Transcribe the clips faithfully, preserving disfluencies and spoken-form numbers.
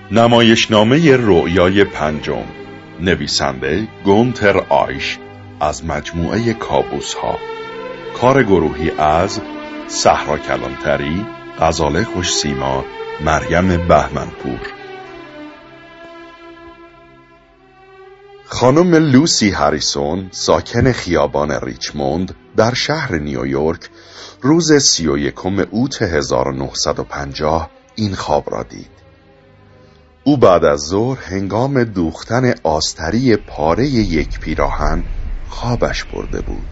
نمایشنامه رؤیای پنجم، نویسنده گونتر آیش، از مجموعه کابوس‌ها. کار گروهی از صحرا کلانتری، غزاله خوشسیما، مریم بهمنپور. خانم لوسی هریسون، ساکن خیابان ریچموند در شهر نیویورک، روز سی و یکم اوت هزار و نهصد و پنجاه این خواب را دید. او بعد از ظهر هنگام دوختن آستری پاره یک پیراهن خوابش برده بود.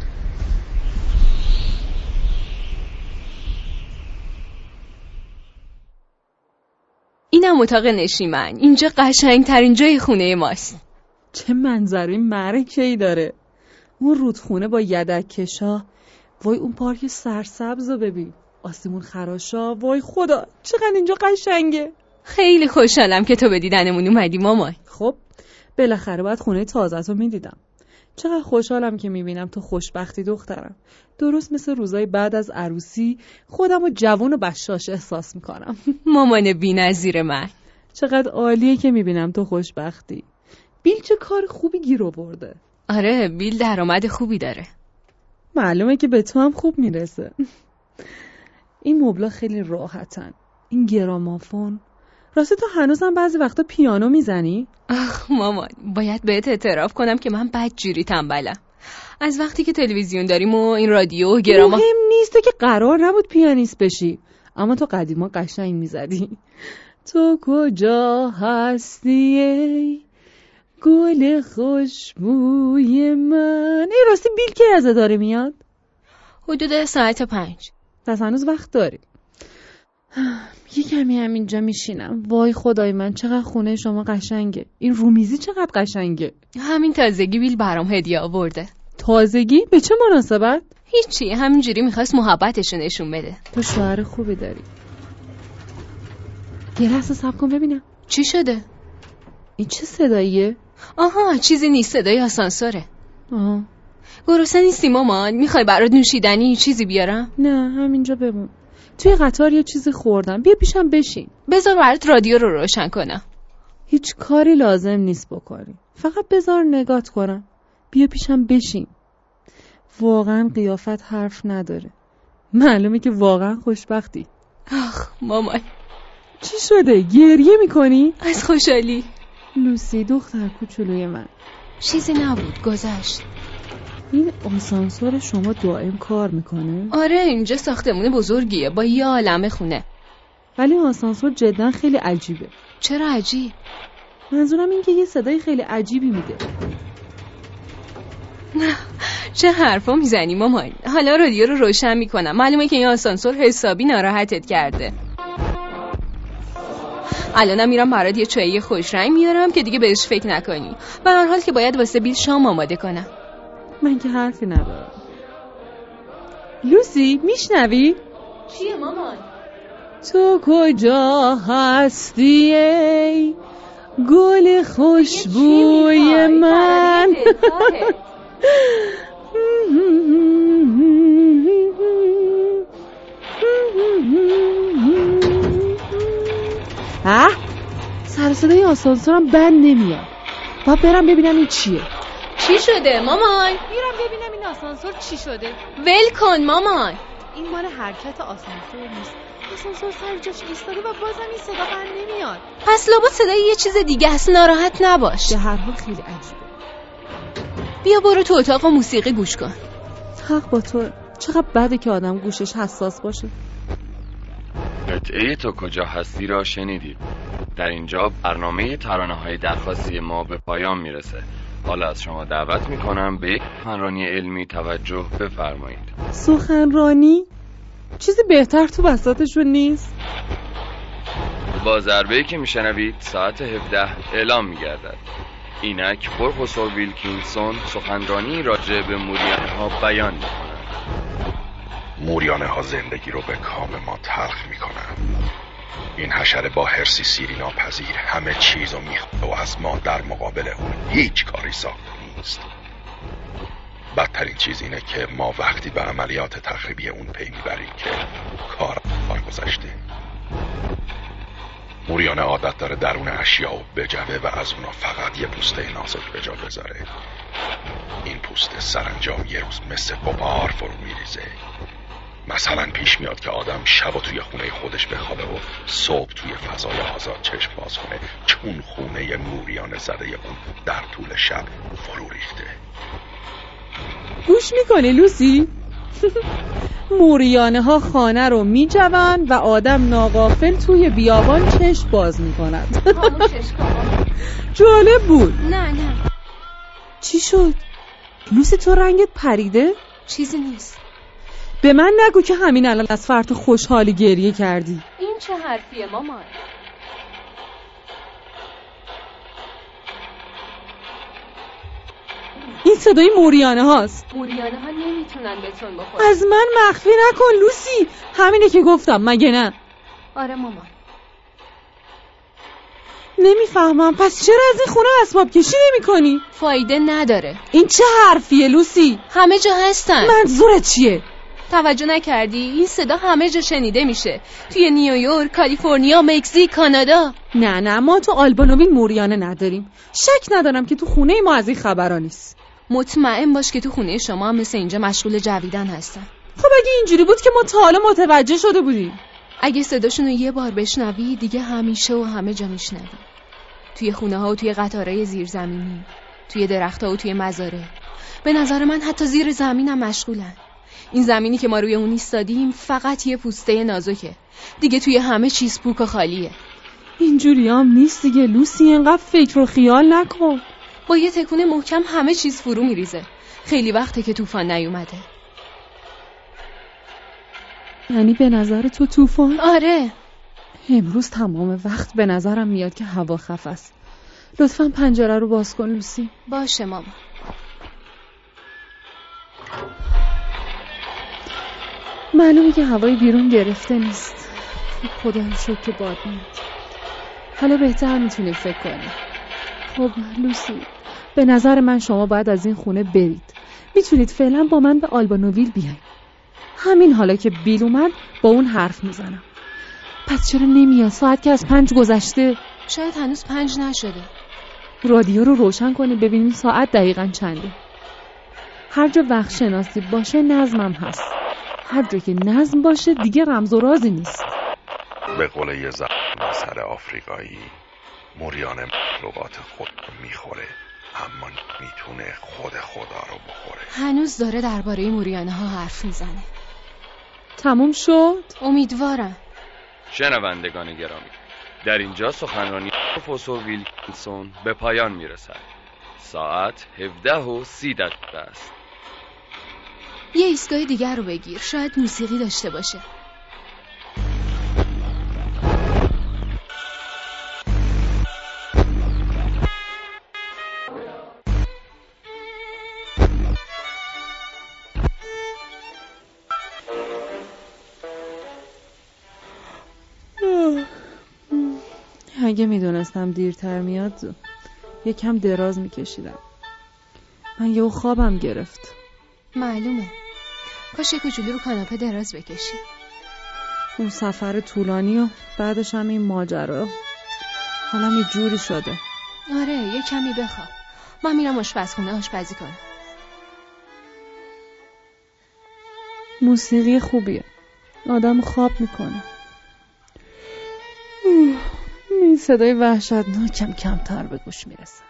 اینم اتاق نشیمن. اینجا قشنگترین جای خونه ماست. چه منظره معرکه‌ای داره. اون رودخونه با یدک‌کشا، وای اون پارک سرسبز رو ببین، آسمون خراشا، وای خدا چقدر اینجا قشنگه. خیلی خوشحالم که تو به دیدنمون اومدی مامان. خب بالاخره باید خونه تازه‌تو میدیدم. چقدر خوشحالم که میبینم تو خوشبختی دخترم. درست مثل روزای بعد از عروسی خودم رو جوان و بشاش احساس میکنم. مامان بی‌نظیر من. چقدر عالیه که میبینم تو خوشبختی. بیل چه کار خوبی گیر آورده. آره بیل درآمد خوبی داره. معلومه که به تو هم خوب میرسه. این مبلا خیلی راحتن. این گرامافون. راسته تو هنوزم بعضی وقتا پیانو میزنی؟ آخ مامان، باید بهت اعتراف کنم که من بدجوری تنبلم. از وقتی که تلویزیون داریم و این رادیو و گراما مهم نیست که قرار نبود پیانیست بشی، اما تو قدیما قشنگ میزدی. تو کجا هستی ای گل خوشبوی من. ای راستی بیل کی ازت داره میاد؟ حدود ساعت پنج. پس هنوز وقت داری. یه کمی همینجا میشینم. وای خدای من چقدر خونه شما قشنگه. این رومیزی چقدر قشنگه. همین تازگی بیل برام هدیه آورده. تازگی؟ به چه مناسبت؟ هیچی، همینجوری میخواست محبتشو نشون بده. تو شوهر خوبی داری. یه لحظه صبر کن ببینم. چی شده؟ این چه صداییه؟ آها چیزی نیست، صدای آسانسوره. آها. گرسنه نیستی مامان؟ میخوای برات نوشیدنی چیزی بیارم؟ نه همینجا بمون. توی قطار یه چیزی خوردم. بیا پیشم بشین. بذار برات رادیو رو روشن کنم. هیچ کاری لازم نیست بکنی. فقط بذار نگات کنم. بیا پیشم بشین. واقعا قیافت حرف نداره. معلومه که واقعا خوشبختی. آخ مامان. چی شده؟ گریه میکنی؟ از خوشحالی. لوسی دختر کوچولوی من. چیزی نبود، گذشت. این آسانسور شما دائم کار میکنه؟ آره اینجا ساختمون بزرگیه با یه عالمه خونه. ولی آسانسور جدا خیلی عجیبه. چرا عجیب؟ منظورم این که یه صدای خیلی عجیبی میده. چه حرفا میزنی مامان؟ حالا رادیو رو روشن میکنم. معلومه که این آسانسور حسابی ناراحتت کرده. الانم میرم برات یه چای خوش رنگ میارم که دیگه بهش فکر نکنی. به هر حال که باید واسه بیل شام آماده کنم. من که حرفی ندارم. لوسی میشنوی؟ چیه مامان؟ تو کجا هستی ای گل خوشبوی من. اه سر صدای آسانسورم بند نمیاد. باید برم ببینم این چیه. چی شده مامان؟ میرم ببینم این آسانسور چی شده. ول کن مامان. این مال حرکت آسانسور نیست. آسانسور سر جاش ایستاده و بازم این صدا بند نمیاد. پس لابد صدای یه چیز دیگه است. ناراحت نباش. به هر حال خیلی عجیبه. بیا برو تو اتاق و موسیقی گوش کن. حق با تو. چقدر بده که آدم گوشش حساس باشه. قطعه تو کجا هستی را شنیدید. در اینجا برنامه ترانه‌های درخواستی ما به پایان میرسه. حالا از شما دعوت میکنم به یک سخنرانی علمی توجه بفرمایید. سخنرانی؟ چیزی بهتر تو بساطشون نیست؟ با ضربه‌ای که میشنوید ساعت هفده اعلام میگردد. اینک پروفسور ویلکینسون سخنرانی راجع به موریانه ها بیان میکنند. موریانه ها زندگی رو به کام ما تلخ میکنن. این حشره با حرصی سیری ناپذیر همه چیز رو میخواد و از ما در مقابل اون هیچ کاری ساخته نیست. بدترین چیز اینه که ما وقتی به عملیات تخریبی اون پی میبریم که کار پای گذاشته. موریانه عادت داره درون اشیا و بجوه و از اونا فقط یه پوسته نازک به جا بذاره. این پوسته سرانجام یه روز مثل غبار فرو میریزه. مثلا پیش میاد که آدم شب و توی خونه خودش بخوابه و صبح توی فضای آزاد چشم باز کنه، چون خونه موریانه زده اون در طول شب فرو ریخته. گوش میکنی لوسی؟ موریانه ها خانه رو میجوند و آدم ناغافل توی بیابان چشم باز میکند. جالب بود. نه نه. چی شد؟ لوسی تو رنگت پریده؟ چیزی نیست. به من نگو که همین الان از فرط خوشحالی گریه کردی. این چه حرفیه مامان؟ این صدای موریانه هاست. موریانه ها نمیتونن بتون بخورن. از من مخفی نکن لوسی، همینه که گفتم مگه نه؟ آره مامان. نمیفهمم پس چرا از این خونه اسباب کشی نمی کنی؟ فایده نداره. این چه حرفیه لوسی؟ همه جا هستن. منظورت چیه؟ توجه نکردی؟ این صدا همه جا شنیده میشه، توی نیویورک، کالیفرنیا، مکزیک، کانادا. نه نه ما تو آلبانویل موریانه نداریم. شک ندارم که تو خونه ما از این خبرا نیست. مطمئن باش که تو خونه شما هم مثل اینجا مشغول جویدن هستن. خب اگه اینجوری بود که ما تا حالا متوجه شده بودیم. اگه صداشون رو یه بار بشنوی دیگه همیشه و همه جا میشنوی. توی خونه ها و توی قطارهای زیرزمینی، توی درخت‌ها و توی مزارع. به نظر من حتی زیر زمینم مشغولن. این زمینی که ما روی اون ایستادیم فقط یه پوسته نازکه. دیگه توی همه چیز پوک و خالیه. اینجوری هم نیست دیگه لوسی، اینقدر فکر و خیال نکن. با یه تکون محکم همه چیز فرو میریزه. خیلی وقته که طوفان نیومده. یعنی به نظر تو طوفان؟ آره. امروز تمام وقت به نظرم میاد که هوا خفه است. لطفاً پنجره رو باز کن لوسی. باشه ماما. معلومه که هوای بیرون گرفته نیست. خدا رو شکر که باد میاد. حالا بهتر میتونی فکر کنی. خب لوسی، به نظر من شما باید از این خونه برید. میتونید فعلا با من به آلبانویل بیاین. همین حالا که بیل اومد با اون حرف میزنم. پس چرا نمیاد؟ ساعت که از پنج گذشته. شاید هنوز پنج نشده. رادیو رو روشن کنی ببینیم ساعت دقیقاً چنده. هر جا وقت شناسی باشه نظمم هست. هر جا که نظم باشه دیگه رمز و رازی نیست. به قول یه زن مثل آفریقایی، موریانه مخلوقات خود رو میخوره اما میتونه خود خدا رو بخوره. هنوز داره درباره موریانه ها حرف میزنه. تموم شد؟ امیدوارم. شنوندگان گرامی، در اینجا سخنرانی پروفسور ویلکینسون به پایان میرسد. ساعت هفده و سی دقیقه است. یه ایستگاه دیگر رو بگیر، شاید موسیقی داشته باشه. اگه میدونستم دیرتر میاد یکم دراز میکشیدم. من یهو خوابم گرفت. معلومه. کاش یک کوچولو رو کاناپه دراز بکشی. اون سفر طولانی و بعدش هم این ماجرا حالم یه جوری شده. آره یه کمی بخواب. من میرم آشپزخونه آشپزی کنم. موسیقی خوبیه، آدم خواب میکنه. این صدای وحشتناکم کمتر به گوش میرسه.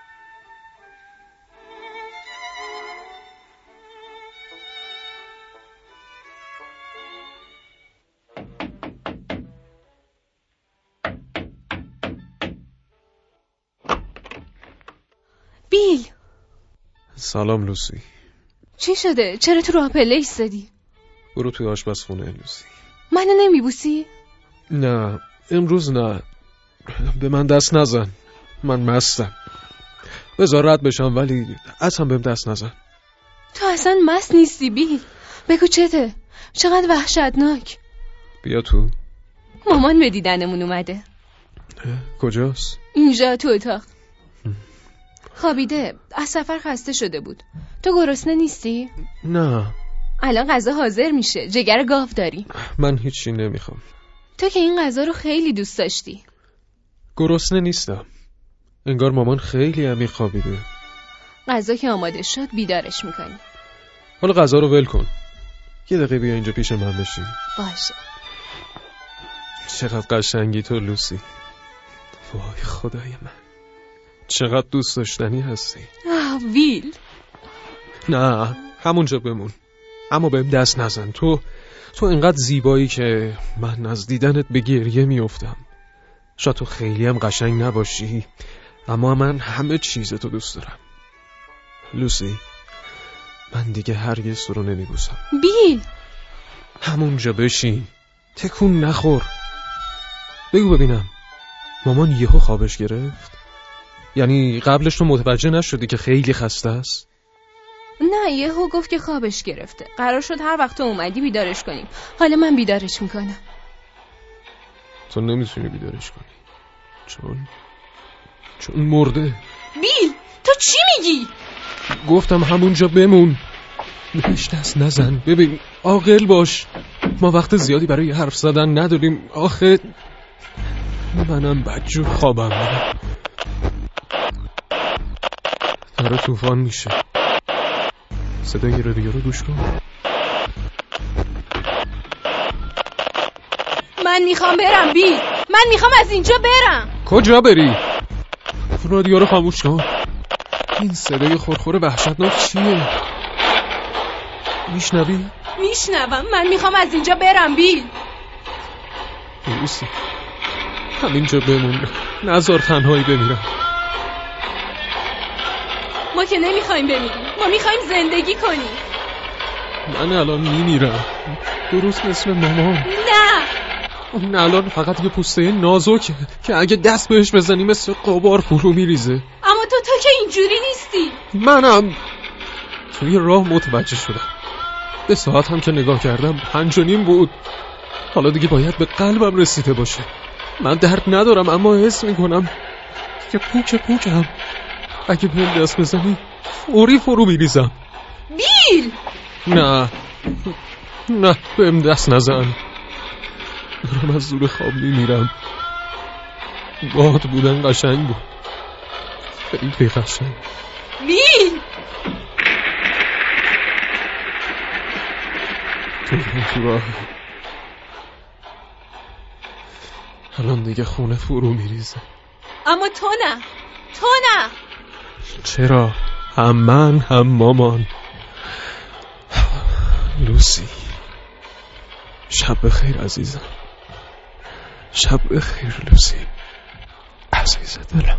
بیل. سلام لوسی. چی شده؟ چرا تو راه پله ایستادی؟ برو توی آشپزخونه لوسی. منو نمیبوسی؟ نه امروز نه. به من دست نزن، من مستم. بذار رد بشم ولی اصلا بهم دست نزن. تو اصلا مست نیستی بیل. بگو چته؟ چقدر وحشتناک. بیا تو. مامان به دیدنمون اومده. کجاست؟ اینجا تو اتاق. خوابیده، از سفر خسته شده بود. تو گرسنه نیستی؟ نه. الان غذا حاضر میشه، جگر گاو داری. من هیچی نمیخوام. تو که این غذا رو خیلی دوست داشتی. گرسنه نیستم. انگار مامان خیلی عمیق خوابیده. غذا که آماده شد بیدارش میکنی. حالا غذا رو ول کن. یه دقیقه بیا اینجا پیش من بشین. باشه. چقدر قشنگی تو لوسی. وای خدای من، چقدر دوست داشتنی هستی. آه ویل. نه همونجا بمون، اما بهم دست نزن. تو تو اینقدر زیبایی که من از دیدنت به گریه میافتم. شاید تو خیلی هم قشنگ نباشی، اما من همه چیز تو دوست دارم. لوسی، من دیگه هرگز تو رو نمیبوسم. بیل. همونجا بشین، تکون نخور. بگو ببینم، مامان یهو خوابش گرفت؟ یعنی قبلش تو متوجه نشدی که خیلی خسته است؟ نه، یهو گفت که خوابش گرفته. قرار شد هر وقت تو اومدی بیدارش کنیم. حالا من بیدارش میکنم. تو نمیتونی بیدارش کنی چون چون مرده. بیل، تو چی میگی؟ گفتم همونجا بمون، بهش دست نزن. ببین عاقل باش، ما وقت زیادی برای حرف زدن نداریم. آخه منم بدجور خوابم میاد. داره طوفان میشه. صدای رادیو رو گوش کن. من میخوام برم بیل، من میخوام از اینجا برم. کجا بری؟ رادیو رو خاموش کن. این صدای خورخور وحشتناک چیه؟ میشنوی؟ میشنوم. من میخوام از اینجا برم بیل. لوسی، همینجا بمون، نذار تنهایی بمیرم. ما که نمیخوایم بمیریم، ما میخوایم زندگی کنیم. من الان میمیرم، درست مثل مامان. نه، اون الان فقط یه پوسته نازکه که اگه دست بهش بزنی مثل قبار فرو میریزه. اما تو تو که اینجوری نیستی. منم توی راه متوجه شدم. به ساعت هم که نگاه کردم پنج و نیم بود. حالا دیگه باید به قلبم رسیده باشه. من درد ندارم اما حس میکنم که پوک پوکم. اگه بهم دست بزنی فوری فرو میریزم. بیل. نه نه، بهم دست نزن. دارم از زور خواب میمیرم. باد بودن قشنگ بود، خیلی قشنگ. بیل. تو تو راه الان دیگه خونه فرو میریزه. اما تو نه، تو نه. چرا؟ هم من هم مامان. لوسی، شب بخیر عزیزم. شب بخیر لوسی، عزیز دلم.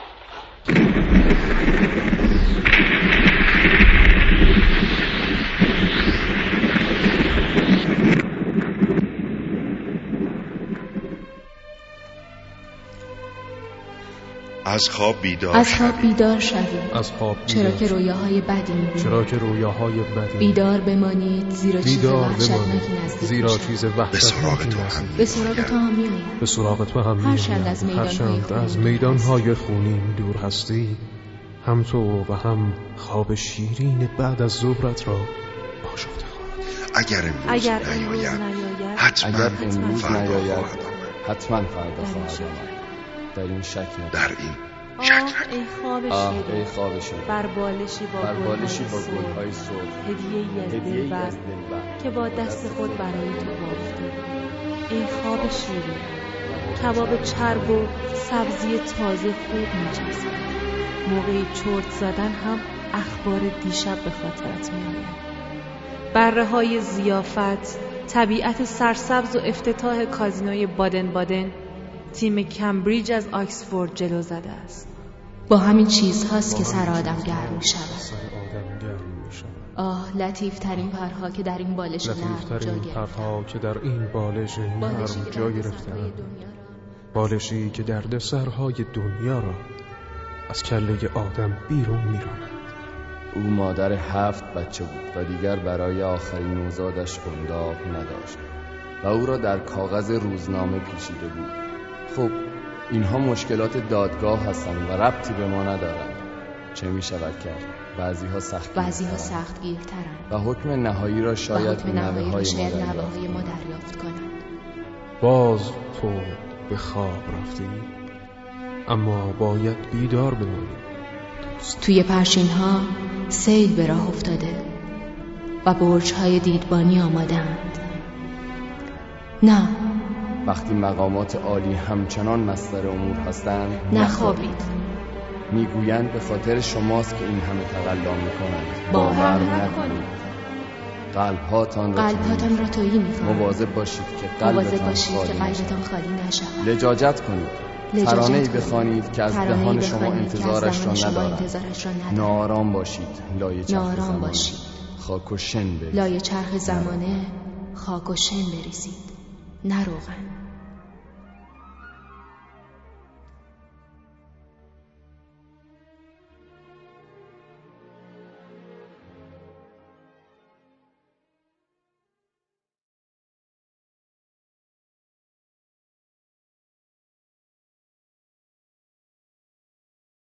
از خواب بیدار از خواب بیدار شوید. از خواب چرا که رویاهای بدی می‌بینید. چرا که رویاهای بدی. بیدار بمانید، زیرا چیز وحشتناکی نزدیک زیرا چیز به سراغ تو هم به سراغ تو هم میآید. به سراغ تو هم میآید. هرچند از میدان‌های از میدان‌های خونین دور هستی، هم تو و هم خواب شیرین بعد از ظهرت را آشفته خواهد. اگر امروز اگر نیاید حتما حتما امروز فردا نیاید خواهد آمد. حتما فردا خواهد آمد. در این شک ندارم. در این آه شک ای خواب آه شیرین، ای خواب شیرین، بر بالشی با بر بالشی با گل‌های گل‌های سرخ، سرخ، هدیه‌ای از هدیه‌ای دلبر از دلبر که با دست خود برای تو بافته. ای خواب شیرین، کباب چرب و سبزی تازه خوب می‌چسبد. موقعی چرت زدن هم اخبار دیشب به خاطرت می‌آید. بره‌های ضیافت، طبیعت سرسبز و افتتاح کازینوی بادن بادن، تیم کمبریج از آکسفورد جلو زده است. با همین چیزهاست که سر آدم گرم می شود. سر آدم گرم می شود. آه لطیف ترین پرها که در این بالش نرم جا لطیفترین گرفتند. پرها که در این بالش نرم بالشی که جا در گرفتند. سرهای دنیا را بالشی که درد سرهای دنیا را از کله آدم بیرون می‌راند. او مادر هفت بچه بود و دیگر برای آخرین نوزادش قنداق نداشت و او را در کاغذ روزنامه پیچیده بود. خب اینها مشکلات دادگاه هستند و ربطی به ما ندارند. چه می شود کرد؟ بعضی‌ها سخت بعضی‌ها سخت گیرترند و حکم نهایی را و شاید حکم نهایی را نوه‌های شاید ما نوه‌های دریافت ما دریافت کنند. باز تو به خواب رفتی؟ اما باید بیدار بمانیم. توی پرچین ها سیل به راه افتاده و برج های دیدبانی آمادند. نه، وقتی مقامات عالی همچنان مصدر امور هستند نخوابید. میگویند به خاطر شماست که این همه تقلا میکنند. باور نکنید. قلبهاتان را قلبهاتان را تویی میکنند. مواظب باشید که مواظب قلبتان باشید که خالی قلبتان خالی نشود. لجاجت کنید. ترانه‌ای بخوانید که از دهان شما انتظارش را ندارد. ناآرام باشید، لای چرخ ناآرام باشید، خاک و شن بریزید. لای چرخ زمانه خاک و شن بریزید، نه روغن.